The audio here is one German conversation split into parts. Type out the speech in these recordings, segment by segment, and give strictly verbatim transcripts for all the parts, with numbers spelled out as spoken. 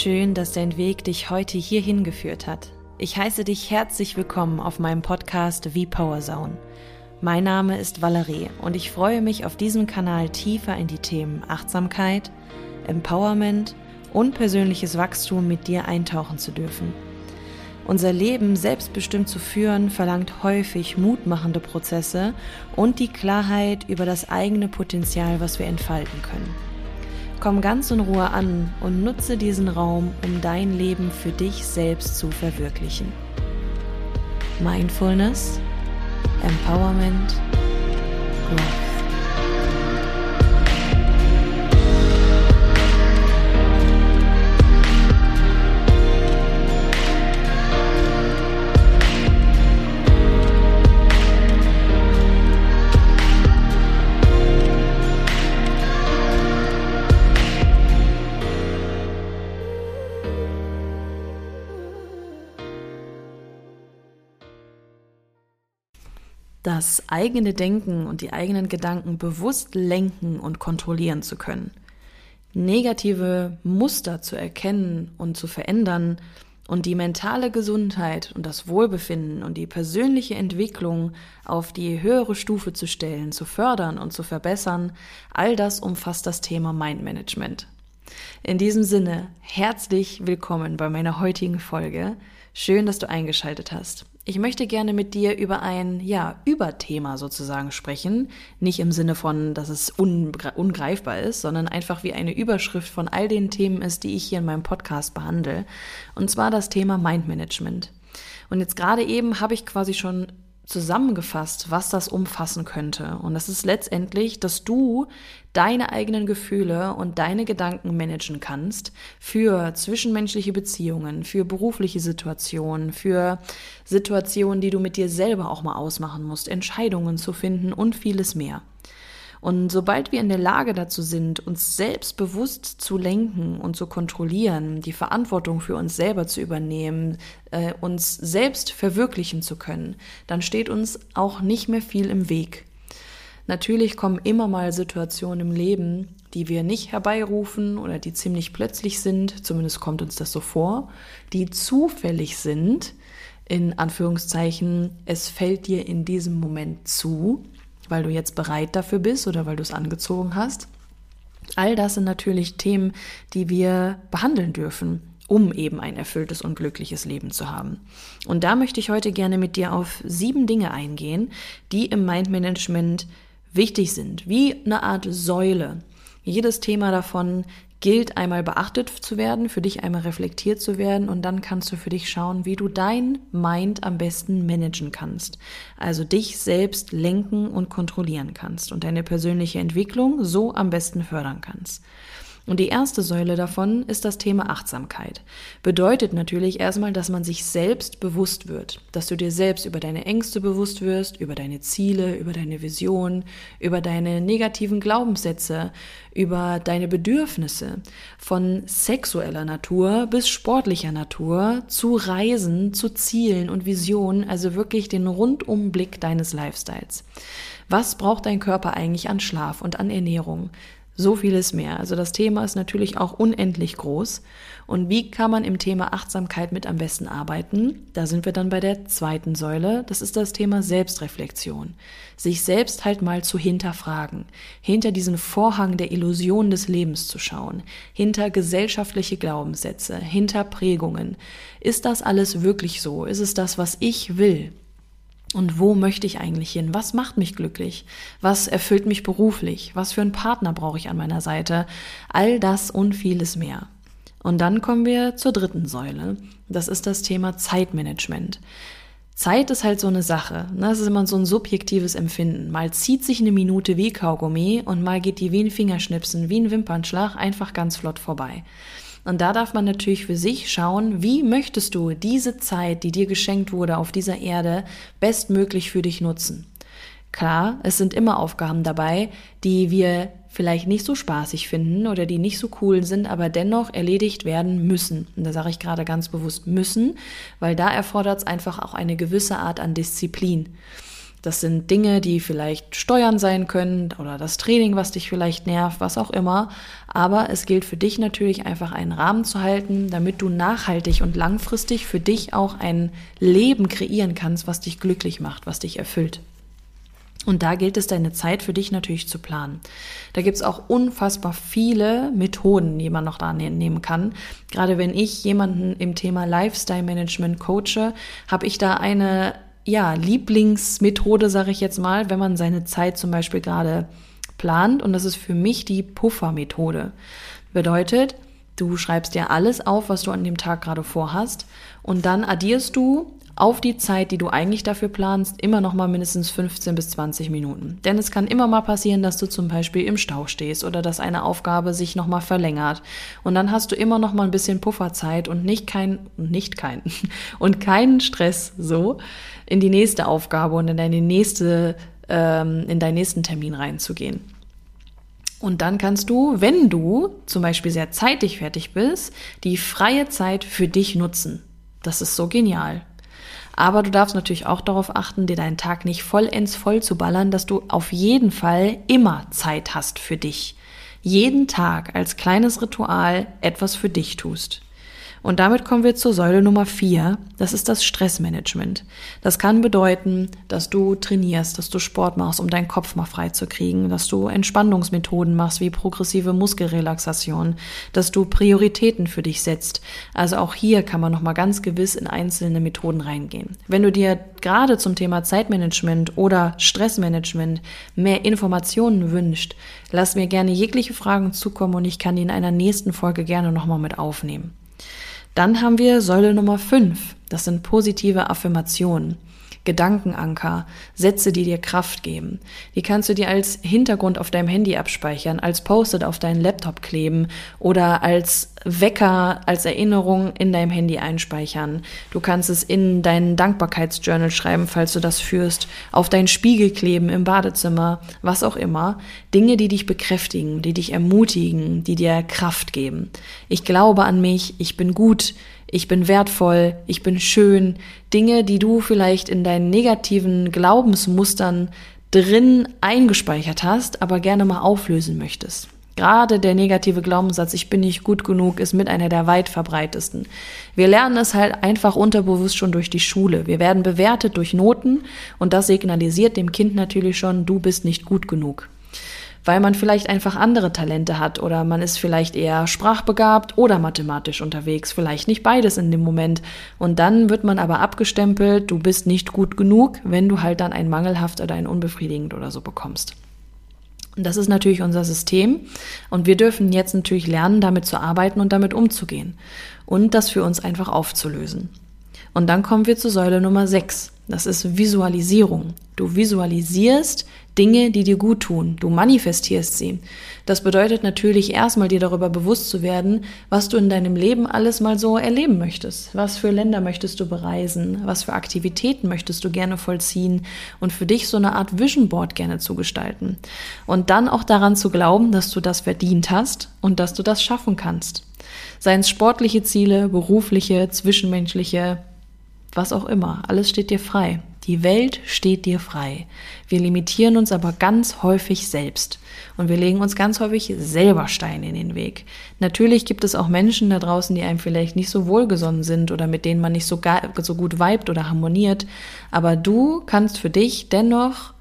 Schön, dass dein Weg dich heute hierhin geführt hat. Ich heiße dich herzlich willkommen auf meinem Podcast V-Power Zone. Mein Name ist Valerie und ich freue mich, auf diesem Kanal tiefer in die Themen Achtsamkeit, Empowerment und persönliches Wachstum mit dir eintauchen zu dürfen. Unser Leben selbstbestimmt zu führen, verlangt häufig mutmachende Prozesse und die Klarheit über das eigene Potenzial, was wir entfalten können. Komm ganz in Ruhe an und nutze diesen Raum, um dein Leben für dich selbst zu verwirklichen. Mindfulness, Empowerment, Growth. Das eigene Denken und die eigenen Gedanken bewusst lenken und kontrollieren zu können, negative Muster zu erkennen und zu verändern und die mentale Gesundheit und das Wohlbefinden und die persönliche Entwicklung auf die höhere Stufe zu stellen, zu fördern und zu verbessern, all das umfasst das Thema Mindmanagement. In diesem Sinne, herzlich willkommen bei meiner heutigen Folge. Schön, dass du eingeschaltet hast. Ich möchte gerne mit dir über ein, ja, Überthema sozusagen sprechen. Nicht im Sinne von, dass es ungre- ungreifbar ist, sondern einfach wie eine Überschrift von all den Themen ist, die ich hier in meinem Podcast behandle. Und zwar das Thema Mindmanagement. Und jetzt gerade eben habe ich quasi schon zusammengefasst, was das umfassen könnte. Und das ist letztendlich, dass du deine eigenen Gefühle und deine Gedanken managen kannst für zwischenmenschliche Beziehungen, für berufliche Situationen, für Situationen, die du mit dir selber auch mal ausmachen musst, Entscheidungen zu finden und vieles mehr. Und sobald wir in der Lage dazu sind, uns selbst bewusst zu lenken und zu kontrollieren, die Verantwortung für uns selber zu übernehmen, äh, uns selbst verwirklichen zu können, dann steht uns auch nicht mehr viel im Weg. Natürlich kommen immer mal Situationen im Leben, die wir nicht herbeirufen oder die ziemlich plötzlich sind, zumindest kommt uns das so vor, die zufällig sind, in Anführungszeichen, es fällt dir in diesem Moment zu, weil du jetzt bereit dafür bist oder weil du es angezogen hast. All das sind natürlich Themen, die wir behandeln dürfen, um eben ein erfülltes und glückliches Leben zu haben. Und da möchte ich heute gerne mit dir auf sieben Dinge eingehen, die im Mindmanagement wichtig sind, wie eine Art Säule. Jedes Thema davon gilt einmal beachtet zu werden, für dich einmal reflektiert zu werden und dann kannst du für dich schauen, wie du dein Mind am besten managen kannst. Also dich selbst lenken und kontrollieren kannst und deine persönliche Entwicklung so am besten fördern kannst. Und die erste Säule davon ist das Thema Achtsamkeit. Bedeutet natürlich erstmal, dass man sich selbst bewusst wird, dass du dir selbst über deine Ängste bewusst wirst, über deine Ziele, über deine Vision, über deine negativen Glaubenssätze, über deine Bedürfnisse, von sexueller Natur bis sportlicher Natur, zu Reisen, zu Zielen und Visionen, also wirklich den Rundumblick deines Lifestyles. Was braucht dein Körper eigentlich an Schlaf und an Ernährung? So vieles mehr. Also das Thema ist natürlich auch unendlich groß. Und wie kann man im Thema Achtsamkeit mit am besten arbeiten? Da sind wir dann bei der zweiten Säule. Das ist das Thema Selbstreflexion. Sich selbst halt mal zu hinterfragen. Hinter diesen Vorhang der Illusion des Lebens zu schauen. Hinter gesellschaftliche Glaubenssätze, hinter Prägungen. Ist das alles wirklich so? Ist es das, was ich will? Und wo möchte ich eigentlich hin? Was macht mich glücklich? Was erfüllt mich beruflich? Was für einen Partner brauche ich an meiner Seite? All das und vieles mehr. Und dann kommen wir zur dritten Säule. Das ist das Thema Zeitmanagement. Zeit ist halt so eine Sache. Das ist immer so ein subjektives Empfinden. Mal zieht sich eine Minute wie Kaugummi und mal geht die wie ein Fingerschnipsen, wie ein Wimpernschlag einfach ganz flott vorbei. Und da darf man natürlich für sich schauen, wie möchtest du diese Zeit, die dir geschenkt wurde auf dieser Erde, bestmöglich für dich nutzen. Klar, es sind immer Aufgaben dabei, die wir vielleicht nicht so spaßig finden oder die nicht so cool sind, aber dennoch erledigt werden müssen. Und da sage ich gerade ganz bewusst müssen, weil da erfordert es einfach auch eine gewisse Art an Disziplin. Das sind Dinge, die vielleicht Steuern sein können oder das Training, was dich vielleicht nervt, was auch immer. Aber es gilt für dich natürlich einfach einen Rahmen zu halten, damit du nachhaltig und langfristig für dich auch ein Leben kreieren kannst, was dich glücklich macht, was dich erfüllt. Und da gilt es, deine Zeit für dich natürlich zu planen. Da gibt's auch unfassbar viele Methoden, die man noch da nehmen kann. Gerade wenn ich jemanden im Thema Lifestyle Management coache, habe ich da eine ja, Lieblingsmethode, sage ich jetzt mal, wenn man seine Zeit zum Beispiel gerade plant. Und das ist für mich die Puffermethode. Bedeutet, du schreibst dir alles auf, was du an dem Tag gerade vorhast. Und dann addierst du auf die Zeit, die du eigentlich dafür planst, immer noch mal mindestens fünfzehn bis zwanzig Minuten. Denn es kann immer mal passieren, dass du zum Beispiel im Stau stehst oder dass eine Aufgabe sich noch mal verlängert. Und dann hast du immer noch mal ein bisschen Pufferzeit und nicht kein, nicht kein, und keinen Stress so in die nächste Aufgabe und in deine nächste, ähm, in deinen nächsten Termin reinzugehen. Und dann kannst du, wenn du zum Beispiel sehr zeitig fertig bist, die freie Zeit für dich nutzen. Das ist so genial. Aber du darfst natürlich auch darauf achten, dir deinen Tag nicht vollends voll zu ballern, dass du auf jeden Fall immer Zeit hast für dich. Jeden Tag als kleines Ritual etwas für dich tust. Und damit kommen wir zur Säule Nummer vier. Das ist das Stressmanagement. Das kann bedeuten, dass du trainierst, dass du Sport machst, um deinen Kopf mal frei zu kriegen, dass du Entspannungsmethoden machst, wie progressive Muskelrelaxation, dass du Prioritäten für dich setzt. Also auch hier kann man nochmal ganz gewiss in einzelne Methoden reingehen. Wenn du dir gerade zum Thema Zeitmanagement oder Stressmanagement mehr Informationen wünschst, lass mir gerne jegliche Fragen zukommen und ich kann die in einer nächsten Folge gerne nochmal mit aufnehmen. Dann haben wir Säule Nummer fünf. Das sind positive Affirmationen, Gedankenanker, Sätze, die dir Kraft geben. Die kannst du dir als Hintergrund auf deinem Handy abspeichern, als Post-it auf deinen Laptop kleben oder als Wecker, als Erinnerung in deinem Handy einspeichern. Du kannst es in deinen Dankbarkeitsjournal schreiben, falls du das führst, auf deinen Spiegel kleben im Badezimmer, was auch immer. Dinge, die dich bekräftigen, die dich ermutigen, die dir Kraft geben. Ich glaube an mich, ich bin gut, ich bin wertvoll, ich bin schön. Dinge, die du vielleicht in deinen negativen Glaubensmustern drin eingespeichert hast, aber gerne mal auflösen möchtest. Gerade der negative Glaubenssatz, ich bin nicht gut genug, ist mit einer der weit verbreitesten. Wir lernen es halt einfach unterbewusst schon durch die Schule. Wir werden bewertet durch Noten und das signalisiert dem Kind natürlich schon, du bist nicht gut genug. Weil man vielleicht einfach andere Talente hat oder man ist vielleicht eher sprachbegabt oder mathematisch unterwegs, vielleicht nicht beides in dem Moment. Und dann wird man aber abgestempelt, du bist nicht gut genug, wenn du halt dann ein mangelhaft oder ein unbefriedigend oder so bekommst. Und das ist natürlich unser System und wir dürfen jetzt natürlich lernen, damit zu arbeiten und damit umzugehen und das für uns einfach aufzulösen. Und dann kommen wir zur Säule Nummer sechs. Das ist Visualisierung. Du visualisierst Dinge, die dir gut tun. Du manifestierst sie. Das bedeutet natürlich erstmal dir darüber bewusst zu werden, was du in deinem Leben alles mal so erleben möchtest. Was für Länder möchtest du bereisen? Was für Aktivitäten möchtest du gerne vollziehen? Und für dich so eine Art Vision Board gerne zu gestalten. Und dann auch daran zu glauben, dass du das verdient hast und dass du das schaffen kannst. Seien es sportliche Ziele, berufliche, zwischenmenschliche, was auch immer. Alles steht dir frei. Die Welt steht dir frei. Wir limitieren uns aber ganz häufig selbst. Und wir legen uns ganz häufig selber Steine in den Weg. Natürlich gibt es auch Menschen da draußen, die einem vielleicht nicht so wohlgesonnen sind oder mit denen man nicht so, gar, so gut vibet oder harmoniert. Aber du kannst für dich dennoch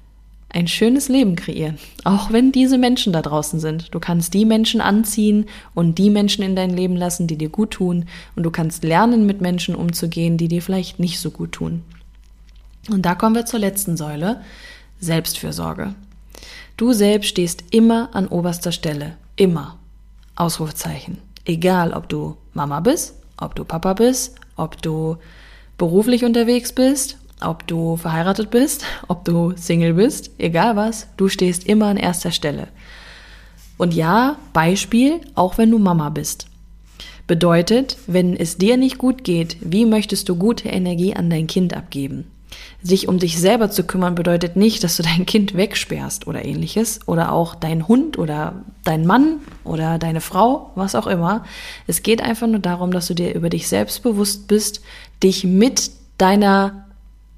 ein schönes Leben kreieren. Auch wenn diese Menschen da draußen sind. Du kannst die Menschen anziehen und die Menschen in dein Leben lassen, die dir gut tun. Und du kannst lernen, mit Menschen umzugehen, die dir vielleicht nicht so gut tun. Und da kommen wir zur letzten Säule, Selbstfürsorge. Du selbst stehst immer an oberster Stelle. Immer. Ausrufzeichen. Egal, ob du Mama bist, ob du Papa bist, ob du beruflich unterwegs bist, ob du verheiratet bist, ob du Single bist, egal was, du stehst immer an erster Stelle. Und ja, Beispiel, auch wenn du Mama bist. Bedeutet, wenn es dir nicht gut geht, wie möchtest du gute Energie an dein Kind abgeben? Sich um dich selber zu kümmern bedeutet nicht, dass du dein Kind wegsperrst oder ähnliches oder auch dein Hund oder dein Mann oder deine Frau, was auch immer. Es geht einfach nur darum, dass du dir über dich selbst bewusst bist, dich mit deiner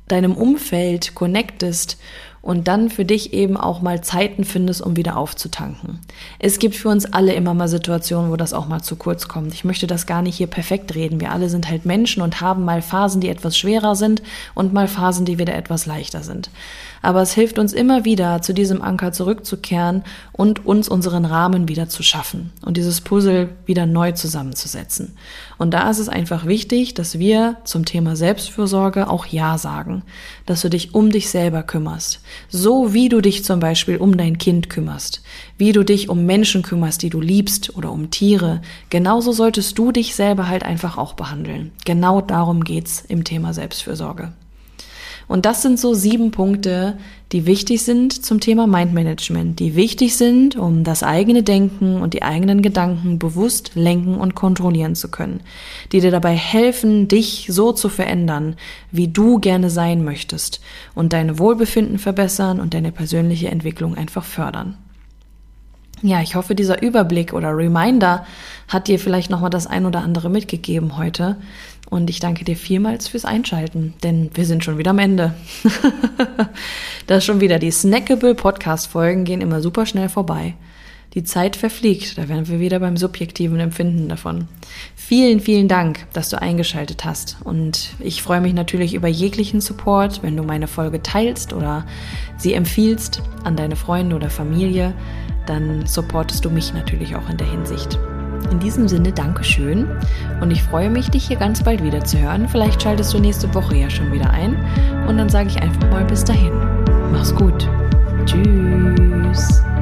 deinem Umfeld connectest und dann für dich eben auch mal Zeiten findest, um wieder aufzutanken. Es gibt für uns alle immer mal Situationen, wo das auch mal zu kurz kommt. Ich möchte das gar nicht hier perfekt reden. Wir alle sind halt Menschen und haben mal Phasen, die etwas schwerer sind und mal Phasen, die wieder etwas leichter sind. Aber es hilft uns immer wieder, zu diesem Anker zurückzukehren und uns unseren Rahmen wieder zu schaffen und dieses Puzzle wieder neu zusammenzusetzen. Und da ist es einfach wichtig, dass wir zum Thema Selbstfürsorge auch Ja sagen, dass du dich um dich selber kümmerst. So wie du dich zum Beispiel um dein Kind kümmerst, wie du dich um Menschen kümmerst, die du liebst oder um Tiere, genauso solltest du dich selber halt einfach auch behandeln. Genau darum geht's im Thema Selbstfürsorge. Und das sind so sieben Punkte, die wichtig sind zum Thema Mindmanagement, die wichtig sind, um das eigene Denken und die eigenen Gedanken bewusst lenken und kontrollieren zu können, die dir dabei helfen, dich so zu verändern, wie du gerne sein möchtest und dein Wohlbefinden verbessern und deine persönliche Entwicklung einfach fördern. Ja, ich hoffe, dieser Überblick oder Reminder hat dir vielleicht nochmal das ein oder andere mitgegeben heute. Und ich danke dir vielmals fürs Einschalten, denn wir sind schon wieder am Ende. Das ist schon wieder, die snackable Podcast-Folgen gehen immer super schnell vorbei. Die Zeit verfliegt, da wären wir wieder beim subjektiven Empfinden davon. Vielen, vielen Dank, dass du eingeschaltet hast. Und ich freue mich natürlich über jeglichen Support, wenn du meine Folge teilst oder sie empfiehlst an deine Freunde oder Familie, dann supportest du mich natürlich auch in der Hinsicht. In diesem Sinne, Dankeschön und ich freue mich, dich hier ganz bald wieder zu hören. Vielleicht schaltest du nächste Woche ja schon wieder ein und dann sage ich einfach mal bis dahin. Mach's gut. Tschüss.